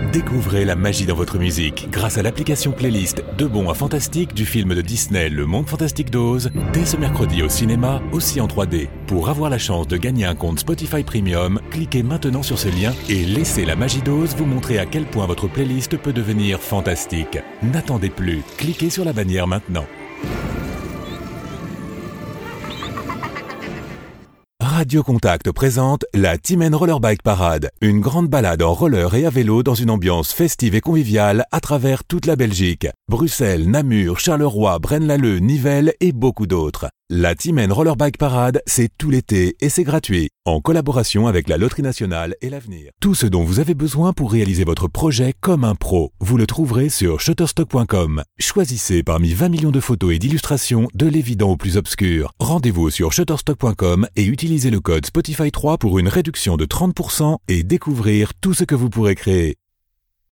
Découvrez la magie dans votre musique grâce à l'application playlist De Bon à Fantastique du film de Disney Le Monde Fantastique d'Oz, dès ce mercredi au cinéma, aussi en 3D. Pour avoir la chance de gagner un compte Spotify Premium, cliquez maintenant sur ce lien et laissez la magie d'Oz vous montrer à quel point votre playlist peut devenir fantastique. N'attendez plus, cliquez sur la bannière maintenant. Radio Contact présente la Timen Roller Bike Parade, une grande balade en roller et à vélo dans une ambiance festive et conviviale à travers toute la Belgique. Bruxelles, Namur, Charleroi, Braine-l'Alleud, Nivelles et beaucoup d'autres. La Timen Roller Bike Parade, c'est tout l'été et c'est gratuit, en collaboration avec la Loterie Nationale et l'Avenir. Tout ce dont vous avez besoin pour réaliser votre projet comme un pro, vous le trouverez sur shutterstock.com. Choisissez parmi 20 millions de photos et d'illustrations de l'évident au plus obscur. Rendez-vous sur shutterstock.com et utilisez le code Spotify 3 pour une réduction de 30% et découvrir tout ce que vous pourrez créer.